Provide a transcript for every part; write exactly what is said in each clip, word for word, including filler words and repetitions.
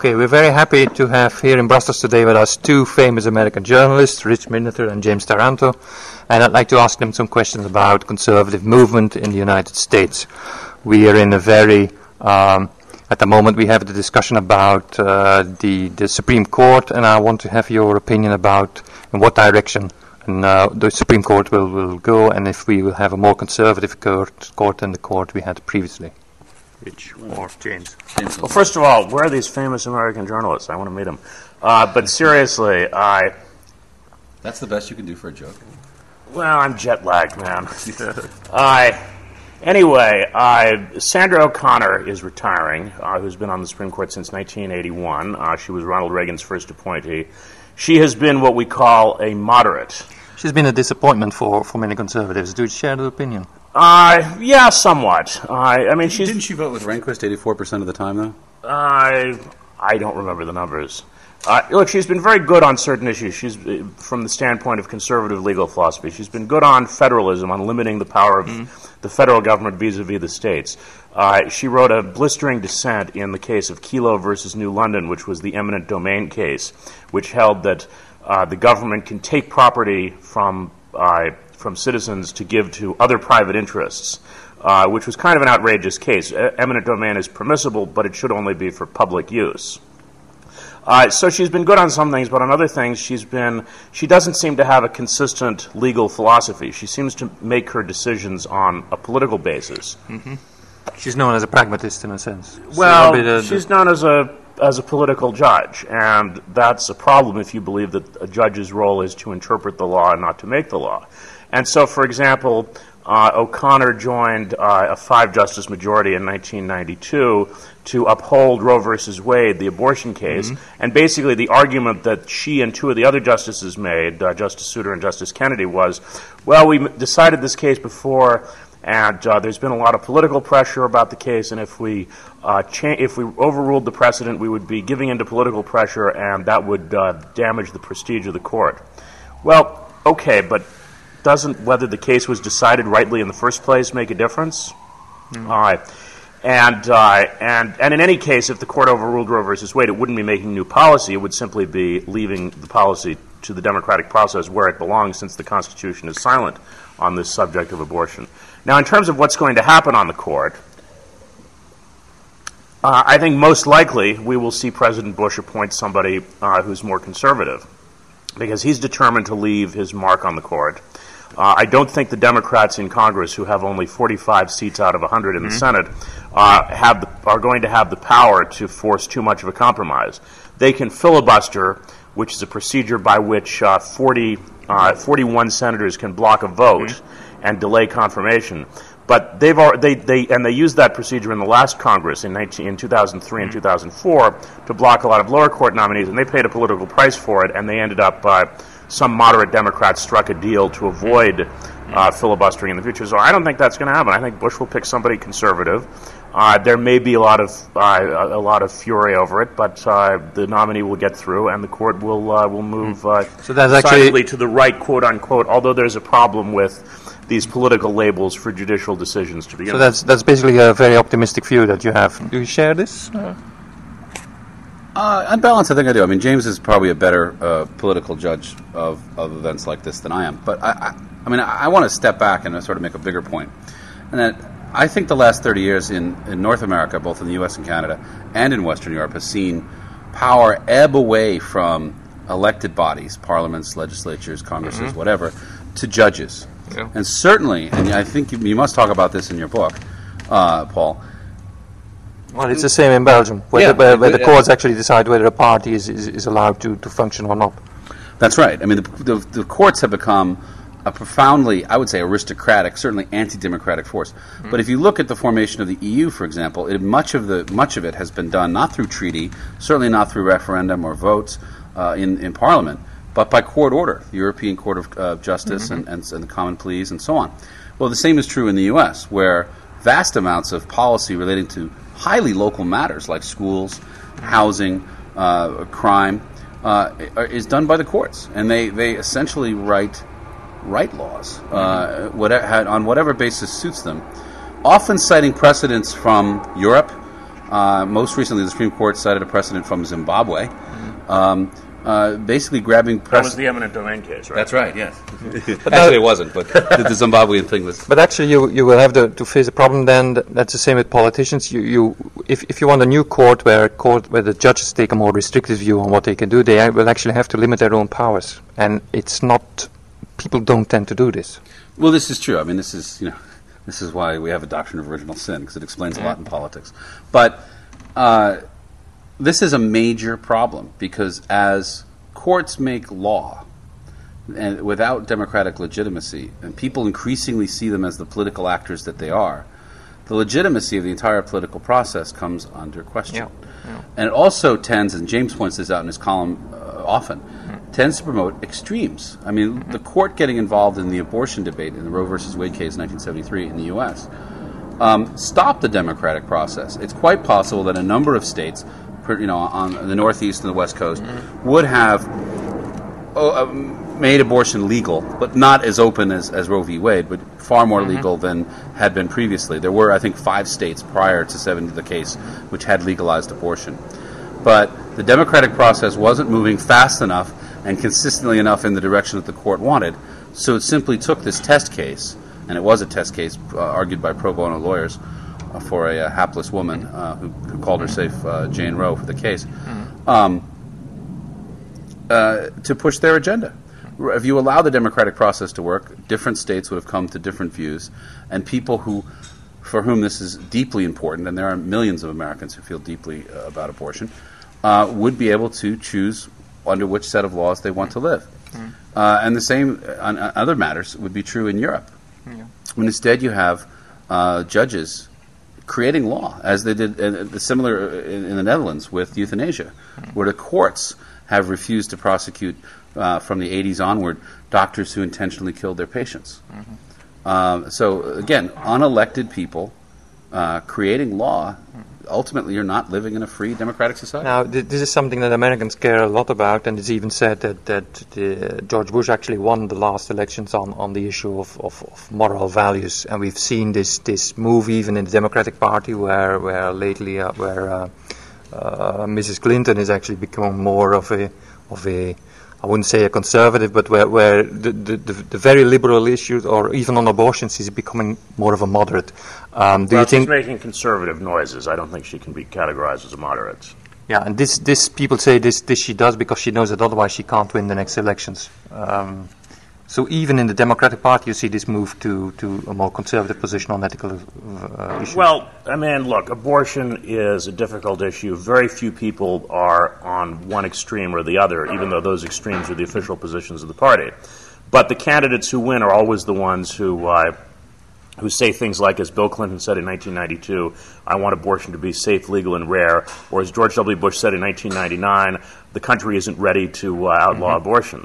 Okay, we're very happy to have here in Brussels today with us two famous American journalists, Rich Miniter and James Taranto, and I'd like to ask them some questions about conservative movement in the United States. We are in a very, um, at the moment we have the discussion about uh, the, the Supreme Court, and I want to have your opinion about in what direction and, uh, the Supreme Court will, will go, and if we will have a more conservative court, court than the court we had previously. Rich or James? Well, first of all, where are these famous American journalists? I want to meet them. Uh, but seriously, I... That's the best you can do for a joke. Well, I'm jet lagged, man. I... Anyway, I, Sandra O'Connor is retiring, uh, who's been on the Supreme Court since nineteen eighty-one. Uh, she was Ronald Reagan's first appointee. She has been what we call a moderate. She's been a disappointment for, for many conservatives. Do you share the opinion? Uh, yeah, somewhat. Uh, I mean, she's... Didn't she vote with Rehnquist eighty-four percent of the time, though? I I don't remember the numbers. Uh, look, she's been very good on certain issues. She's, uh, from the standpoint of conservative legal philosophy, she's been good on federalism, on limiting the power of mm. the federal government vis-a-vis the states. Uh, she wrote a blistering dissent in the case of Kelo versus New London, which was the eminent domain case, which held that uh, the government can take property from uh, from citizens to give to other private interests, uh, which was kind of an outrageous case. E- eminent domain is permissible, but it should only be for public use. Uh, so she's been good on some things, but on other things she's been, she doesn't seem to have a consistent legal philosophy. She seems to make her decisions on a political basis. Mm-hmm. She's known as a pragmatist in a sense. Well, so the, she's known as a as a political judge, and that's a problem if you believe that a judge's role is to interpret the law and not to make the law. And so, for example, uh, O'Connor joined uh, a five-justice majority in nineteen ninety-two to uphold Roe versus Wade, the abortion case, mm-hmm. and basically the argument that she and two of the other justices made, uh, Justice Souter and Justice Kennedy, was, well, we m- decided this case before, and uh, there's been a lot of political pressure about the case, and if we uh, cha- if we overruled the precedent, we would be giving in to political pressure, and that would uh, damage the prestige of the court. Well, okay, but doesn't whether the case was decided rightly in the first place make a difference? Mm. Uh, and, uh, and and in any case, if the court overruled Roe versus Wade, it wouldn't be making new policy. It would simply be leaving the policy to the democratic process where it belongs, since the Constitution is silent on this subject of abortion. Now, in terms of what's going to happen on the court, uh, I think most likely we will see President Bush appoint somebody uh, who's more conservative, because he's determined to leave his mark on the court. Uh, I don't think the Democrats in Congress, who have only forty-five seats out of one hundred in mm-hmm. the Senate, uh, have the, are going to have the power to force too much of a compromise. They can filibuster, which is a procedure by which uh, forty, uh, forty-one senators can block a vote mm-hmm. and delay confirmation. But they've al- they they and they used that procedure in the last Congress in nineteen, in two thousand three mm-hmm. and two thousand four to block a lot of lower court nominees, and they paid a political price for it, and they ended up. Uh, Some moderate Democrats struck a deal to avoid uh, filibustering in the future. So I don't think that's going to happen. I think Bush will pick somebody conservative. Uh, there may be a lot of uh, a lot of fury over it, but uh, the nominee will get through, and the court will uh, will move uh, so that's actually to the right, quote unquote. Although there's a problem with these political labels for judicial decisions to begin. So that's that's basically a very optimistic view that you have. Do you share this? Uh, Uh, on balance, I think I do. I mean, James is probably a better uh, political judge of, of events like this than I am. But, I, I, I mean, I, I want to step back and sort of make a bigger point. And that I think the last thirty years in, in North America, both in the U S and Canada, and in Western Europe, has seen power ebb away from elected bodies, parliaments, legislatures, congresses, mm-hmm. whatever, to judges. Yeah. And certainly, and I think you, you must talk about this in your book, uh, Paul, well, it's the same in Belgium, where, yeah, the, where, where the courts actually decide whether a party is, is, is allowed to, to function or not. That's right. I mean, the, the, the courts have become a profoundly, I would say, aristocratic, certainly anti-democratic force. Mm-hmm. But if you look at the formation of the E U, for example, it, much of the much of it has been done not through treaty, certainly not through referendum or votes uh, in, in Parliament, but by court order, the European Court of uh, Justice mm-hmm. and, and, and the Common Pleas and so on. Well, the same is true in the U S, where vast amounts of policy relating to highly local matters like schools, housing, uh, crime, uh, is done by the courts, and they, they essentially write write laws uh, whatever, on whatever basis suits them, often citing precedents from Europe, Uh, most recently, the Supreme Court cited a precedent from Zimbabwe, mm-hmm. um, uh, basically grabbing... Press- that was the eminent domain case, right? That's right, yes. Actually, it wasn't, but the, the Zimbabwean thing was... But actually, you you will have to, to face a problem then. That's the same with politicians. You, you if, if you want a new court where a court where the judges take a more restrictive view on what they can do, they will actually have to limit their own powers. And it's not... People don't tend to do this. Well, this is true. I mean, this is, you know... This is why we have a doctrine of original sin, because it explains a lot in politics. But uh, this is a major problem, because as courts make law, and without democratic legitimacy, and people increasingly see them as the political actors that they are, the legitimacy of the entire political process comes under question. Yeah. Yeah. And it also tends, and James points this out in his column uh, often, tends to promote extremes. I mean, mm-hmm. the court getting involved in the abortion debate in the Roe versus Wade case in nineteen seventy-three in the U S um, stopped the democratic process. It's quite possible that a number of states, you know, on the Northeast and the West Coast, mm-hmm. would have oh, uh, made abortion legal, but not as open as, as Roe v. Wade, but far more mm-hmm. legal than had been previously. There were, I think, five states prior to seventy the case which had legalized abortion. But the democratic process wasn't moving fast enough and consistently enough in the direction that the court wanted, so it simply took this test case, and it was a test case uh, argued by pro bono lawyers uh, for a, a hapless woman uh, who, who called herself uh, Jane Roe for the case, mm-hmm. um, uh, to push their agenda. If you allow the democratic process to work, different states would have come to different views, and people who, for whom this is deeply important, and there are millions of Americans who feel deeply uh, about abortion, uh, would be able to choose under which set of laws they want to live. Mm. Uh, and the same on uh, other matters would be true in Europe. Yeah. When instead you have uh, judges creating law, as they did uh, similar in, in the Netherlands with euthanasia, mm. where the courts have refused to prosecute uh, from the eighties onward doctors who intentionally killed their patients. Mm-hmm. Um, so again, unelected people uh, creating law. Ultimately, you're not living in a free democratic society. Now, th- this is something that Americans care a lot about, and it's even said that, that the, George Bush actually won the last elections on, on the issue of, of, of moral values. And we've seen this, this move even in the Democratic Party, where where lately uh, where uh, uh, Missus Clinton is actually becoming more of a of a I wouldn't say a conservative, but where, where the, the, the, the very liberal issues, or even on abortions, is becoming more of a moderate. Um, do well, you think she's making conservative noises. I don't think she can be categorized as a moderate. Yeah, and this, this people say this, this she does because she knows that otherwise she can't win the next elections. Um, so even in the Democratic Party, you see this move to, to a more conservative position on ethical uh, issues. Well, I mean, look, abortion is a difficult issue. Very few people are on one extreme or the other, even though those extremes are the official positions of the party. But the candidates who win are always the ones who uh, who say things like, as Bill Clinton said in nineteen ninety-two, I want abortion to be safe, legal, and rare, or as George W. Bush said in nineteen ninety-nine, the country isn't ready to uh, outlaw mm-hmm. abortion.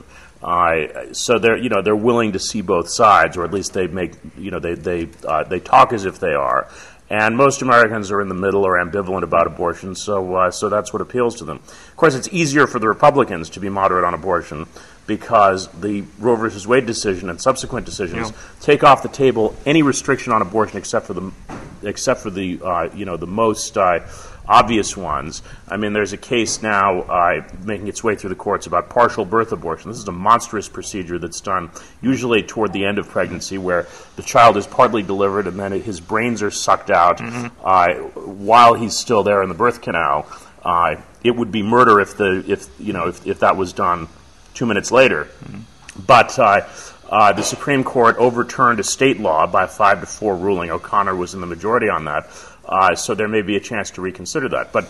Uh, so they're, you know, they're willing to see both sides, or at least they make, you know, they they uh, they talk as if they are. And most Americans are in the middle or ambivalent about abortion, so uh, so that's what appeals to them. Of course, it's easier for the Republicans to be moderate on abortion because the Roe versus Wade decision and subsequent decisions yeah. take off the table any restriction on abortion except for the except for the uh, you know the most uh, obvious ones. I mean, there's a case now uh, making its way through the courts about partial birth abortion. This is a monstrous procedure that's done usually toward the end of pregnancy, where the child is partly delivered and then it, his brains are sucked out mm-hmm. uh, while he's still there in the birth canal. Uh, it would be murder if the if you know if, if that was done two minutes later. Mm-hmm. But uh, uh, the Supreme Court overturned a state law by a five to four ruling. O'Connor was in the majority on that. Uh, so there may be a chance to reconsider that. But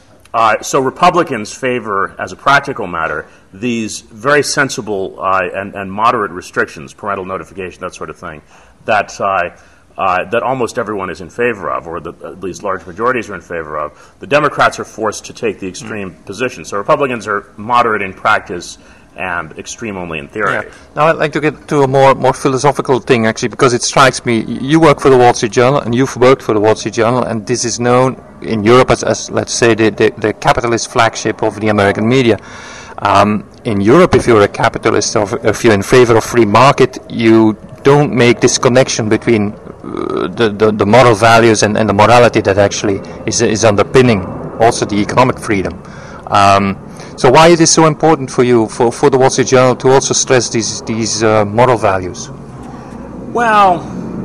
uh, so Republicans favor, as a practical matter, these very sensible uh, and, and moderate restrictions, parental notification, that sort of thing, that uh, uh, that almost everyone is in favor of, or that at least large majorities are in favor of. The Democrats are forced to take the extreme mm-hmm. position. So Republicans are moderate in practice and extreme only in theory. Yeah. Now I'd like to get to a more, more philosophical thing, actually, because it strikes me, you work for the Wall Street Journal, and you've worked for the Wall Street Journal, and this is known in Europe as, as let's say, the, the, the capitalist flagship of the American media. Um, in Europe, if you're a capitalist, or if you're in favor of free market, you don't make this connection between the, the, the moral values and, and the morality that actually is, is underpinning also the economic freedom. Um, so why it is so important for you, for, for the Wall Street Journal, to also stress these, these uh, moral values? Well,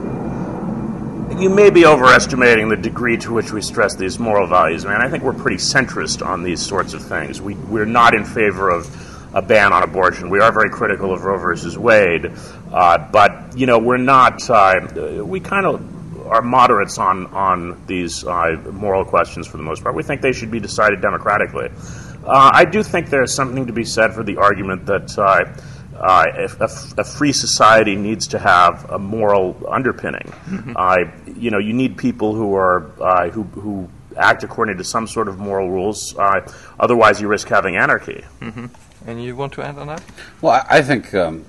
you may be overestimating the degree to which we stress these moral values. I mean, I think we're pretty centrist on these sorts of things. We, we're not in favor of a ban on abortion. We are very critical of Roe versus Wade, uh, but, you know, we're not, uh, we kind of are moderates on, on these uh, moral questions for the most part. We think they should be decided democratically. Uh, I do think there's something to be said for the argument that uh, uh, if a, a free society needs to have a moral underpinning. Mm-hmm. Uh, you know, you need people who are, uh, who, who act according to some sort of moral rules. Uh, otherwise, you risk having anarchy. Mm-hmm. And you want to add on that? Well, I, I think um,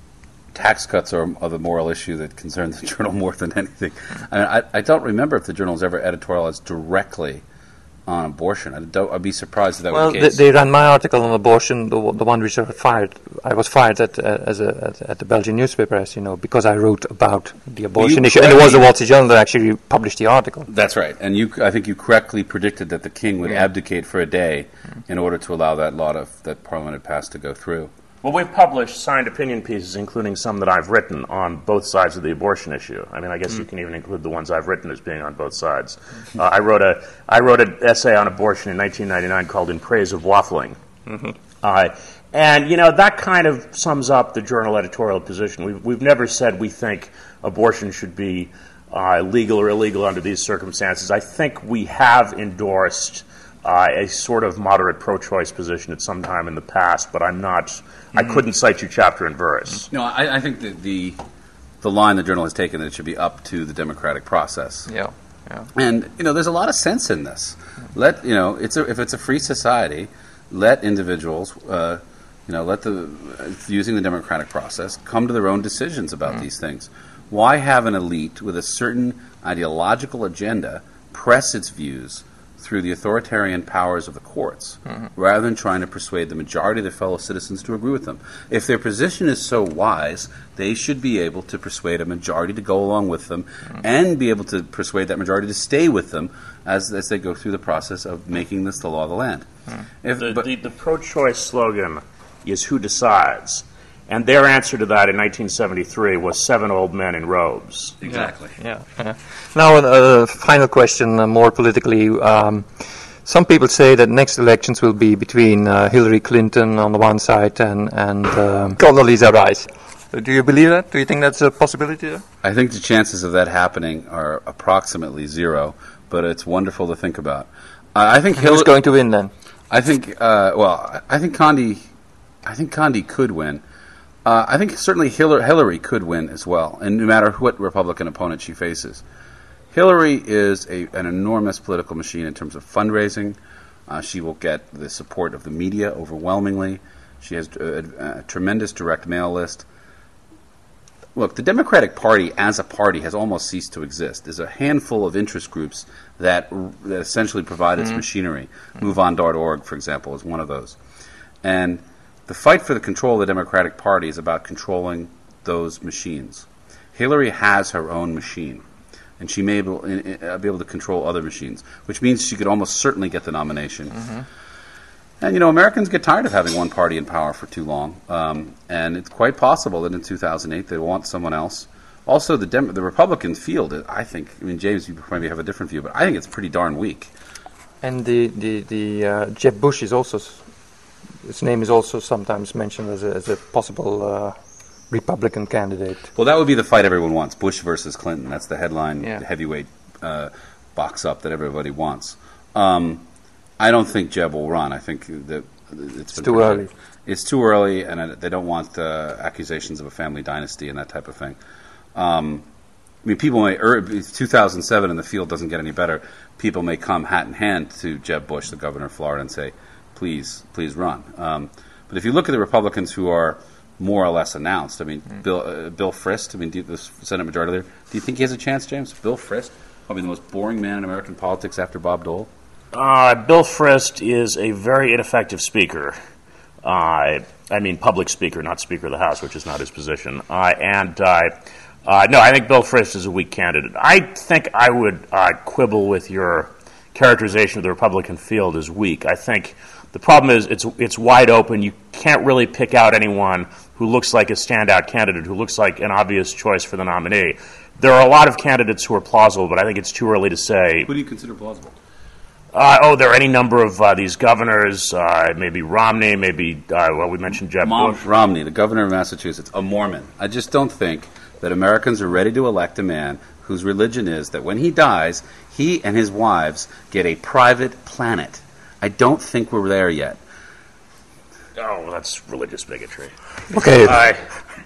tax cuts are, are the moral issue that concerns the Journal more than anything. I mean, I, I don't remember if the Journal has ever editorialized directly on abortion. I don't, I'd be surprised if that well, was the case. They, they ran my article on abortion, the, the one which I fired. I was fired at uh, as a at, at the Belgian newspaper, as you know, because I wrote about the abortion issue, and it was the Wall Street Journal that actually published the article. That's right, and you, I think you correctly predicted that the king would yeah. abdicate for a day mm. in order to allow that law to, that Parliament had passed to go through. Well, we've published signed opinion pieces, including some that I've written on both sides of the abortion issue. I mean, I guess mm. you can even include the ones I've written as being on both sides. Uh, I wrote a I wrote an essay on abortion in nineteen ninety-nine called "In Praise of Waffling," mm-hmm. uh, and you know that kind of sums up the Journal editorial position. We've we've never said we think abortion should be uh, legal or illegal under these circumstances. I think we have endorsed Uh, a sort of moderate pro-choice position at some time in the past, but I'm not. Mm-hmm. I couldn't cite you chapter and verse. No, I, I think that the the line the Journal has taken that it should be up to the democratic process. Yeah, yeah. And you know, there's a lot of sense in this. Let you know, it's a, if it's a free society, let individuals, uh, you know, let the using the democratic process come to their own decisions about mm-hmm. these things. Why have an elite with a certain ideological agenda press its views through the authoritarian powers of the courts, mm-hmm. rather than trying to persuade the majority of their fellow citizens to agree with them? If their position is so wise, they should be able to persuade a majority to go along with them, mm-hmm. and be able to persuade that majority to stay with them as, as they go through the process of making this the law of the land. Mm-hmm. If, the, but, the, the pro-choice slogan is "Who decides?" And their answer to that in nineteen seventy-three was seven old men in robes. Exactly. Yeah. yeah, yeah. Now, a uh, final question, uh, more politically. Um, some people say that next elections will be between uh, Hillary Clinton on the one side and, and um, Condoleezza Rice. Do you believe that? Do you think that's a possibility there? I think the chances of that happening are approximately zero, but it's wonderful to think about. Uh, I think Hillary... Who's going to win then? I think, uh, well, I think Condi, I think Condi could win. Uh, I think certainly Hillary, Hillary could win as well, and no matter what Republican opponent she faces. Hillary is a, an enormous political machine in terms of fundraising. Uh, she will get the support of the media overwhelmingly. She has a, a tremendous direct mail list. Look, the Democratic Party as a party has almost ceased to exist. There's a handful of interest groups that, that essentially provide its mm-hmm. machinery. Mm-hmm. move on dot org, for example, is one of those. And the fight for the control of the Democratic Party is about controlling those machines. Hillary has her own machine, and she may be able, uh, be able to control other machines, which means she could almost certainly get the nomination. Mm-hmm. And, you know, Americans get tired of having one party in power for too long, um, and it's quite possible that in two thousand eight they want someone else. Also, the Dem- the Republican field, I think, I mean, James, you maybe have a different view, but I think it's pretty darn weak. And the, the, the uh, Jeb Bush is also... His name is also sometimes mentioned as a, as a possible uh, Republican candidate. Well, that would be the fight everyone wants, Bush versus Clinton. That's the headline, yeah. the heavyweight uh, box-up that everybody wants. Um, I don't think Jeb will run. I think that it's, it's too early. It's too early, and they don't want uh, accusations of a family dynasty and that type of thing. Um, I mean, people may, er, two thousand seven and the field doesn't get any better, people may come hat in hand to Jeb Bush, the governor of Florida, and say, please, please run. Um, but if you look at the Republicans who are more or less announced, I mean, mm. Bill uh, Bill Frist, I mean, do, the Senate Majority Leader, do you think he has a chance, James? Bill Frist, probably the most boring man in American politics after Bob Dole. Uh, Bill Frist is a very ineffective speaker. Uh, I mean, public speaker, not Speaker of the House, which is not his position. Uh, and uh, Uh, no, I think Bill Frist is a weak candidate. I think I would uh, quibble with your characterization of the Republican field as weak. I think the problem is it's it's wide open. You can't really pick out anyone who looks like a standout candidate, who looks like an obvious choice for the nominee. There are a lot of candidates who are plausible, but I think it's too early to say. Who do you consider plausible? Uh, oh, there are any number of uh, these governors, uh, maybe Romney, maybe, uh, well, we mentioned Jeb Mom, Bush. Romney, the governor of Massachusetts, a Mormon. I just don't think that Americans are ready to elect a man whose religion is that when he dies, he and his wives get a private planet. I don't think we're there yet. Oh, that's religious bigotry. Okay. Uh,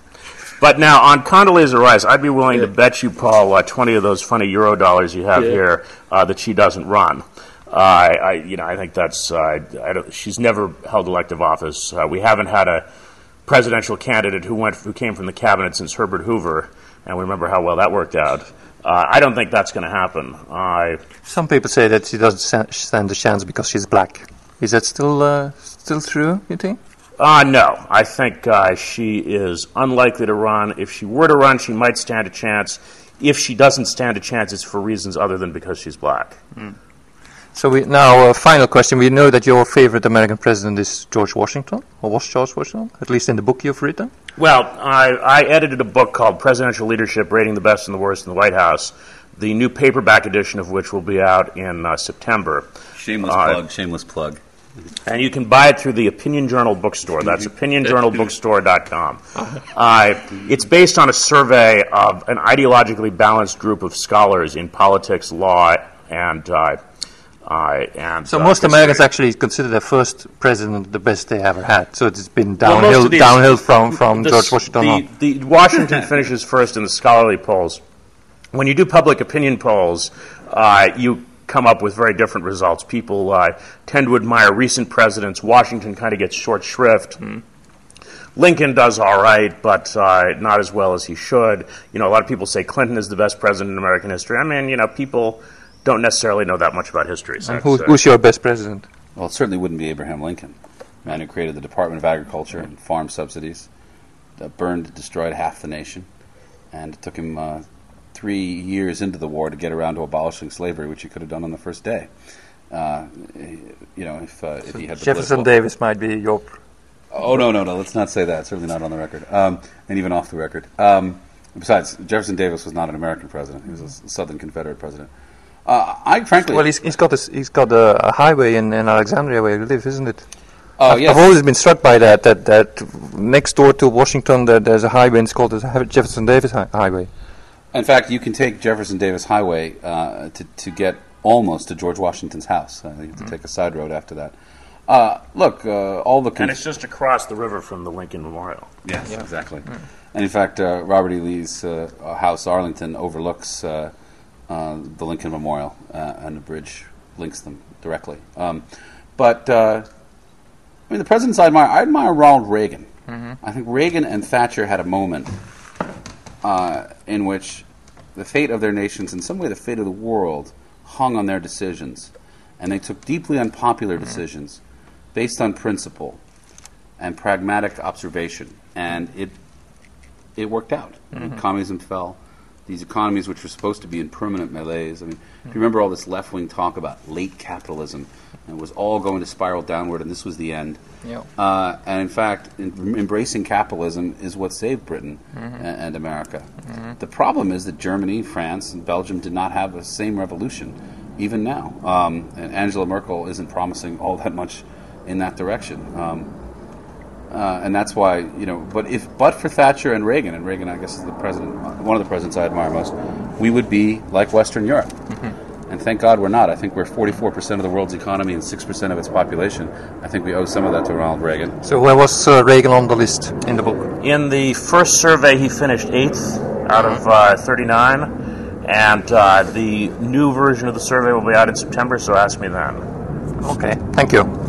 but now, on Condoleezza Rice, I'd be willing to bet you, Paul, uh, twenty of those funny euro dollars you have Yeah. here, uh, that she doesn't run. Uh, I, I, you know, I think that's. Uh, I don't, she's never held elective office. Uh, we haven't had a presidential candidate who went, who came from the cabinet since Herbert Hoover, and we remember how well that worked out. Uh, I don't think that's going to happen. Uh, Some people say that she doesn't sta- stand a chance because she's black. Is that still uh, still true, you think? Uh, no. I think uh, she is unlikely to run. If she were to run, she might stand a chance. If she doesn't stand a chance, it's for reasons other than because she's black. Mm. So we, now, a final question. We know that your favorite American president is George Washington, or was George Washington, at least in the book you've written. Well, I, I edited a book called Presidential Leadership, Rating the Best and the Worst in the White House, the new paperback edition of which will be out in uh, September. Shameless Uh, plug, shameless plug. And you can buy it through the Opinion Journal bookstore. That's opinion journal bookstore dot com. Uh, it's based on a survey of an ideologically balanced group of scholars in politics, law, and uh, uh, and So uh, most history. Americans actually consider their first president the best they ever had. So it's been Well, most downhill of these- downhill from, from the, George Washington the, on. the Washington finishes first in the scholarly polls. When you do public opinion polls, uh, you come up with very different results. People uh, tend to admire recent presidents. Washington kind of gets short shrift. Mm. Lincoln does all right, but uh, not as well as he should. You know, a lot of people say Clinton is the best president in American history. I mean, you know, people don't necessarily know that much about history. So And who, it's, uh, who's your best president? Well, it certainly wouldn't be Abraham Lincoln, the man who created the Department of Agriculture and farm subsidies, that burned and destroyed half the nation, and it took him uh, three years into the war to get around to abolishing slavery, which he could have done on the first day. Uh, you know, if, uh, if he had the Jefferson political- Davis might be your... Oh, no, no, no, let's not say that. Certainly not on the record, um, and even off the record. Um, besides, Jefferson Davis was not an American president. He was a s- Southern Confederate president. Uh, I frankly... Well, he's, he's got a, he's got a, a highway in, in Alexandria where you live, isn't it? oh, I've, yes. I've always been struck by that, that, that next door to Washington there, there's a highway, and it's called the Jefferson Davis hi- Highway. In fact, you can take Jefferson Davis Highway uh, to, to get almost to George Washington's house. Uh, you have to take a side road after that. Uh, look, uh, all the... and Con- it's just across the river from the Lincoln Memorial. yes, exactly. And in fact, uh, Robert E. Lee's uh, house, Arlington, overlooks uh, uh, the Lincoln Memorial, uh, and the bridge links them directly. Um, but, uh, I mean, the presidents I admire, I admire Ronald Reagan. I think Reagan and Thatcher had a moment uh, in which the fate of their nations, in some way the fate of the world, hung on their decisions. And they took deeply unpopular decisions based on principle and pragmatic observation. And it it worked out. I mean, communism fell. These economies, which were supposed to be in permanent malaise. I mean, if you remember all this left-wing talk about late capitalism, and it was all going to spiral downward, and this was the end. Yeah. Uh, and in fact, in, embracing capitalism is what saved Britain mm-hmm. and, and America. Mm-hmm. The problem is that Germany, France, and Belgium did not have the same revolution, even now. Um, and Angela Merkel isn't promising all that much in that direction. Um, uh, and that's why, you know, but if but for Thatcher and Reagan, and Reagan, I guess, is the president, one of the presidents I admire most, we would be like Western Europe. Mm-hmm. And thank God we're not. I think we're forty-four percent of the world's economy and six percent of its population. I think we owe some of that to Ronald Reagan. So where was uh, Reagan on the list in the book? In the first survey, he finished eighth out of uh, thirty-nine, and uh, the new version of the survey will be out in September, so ask me then. Okay, thank you.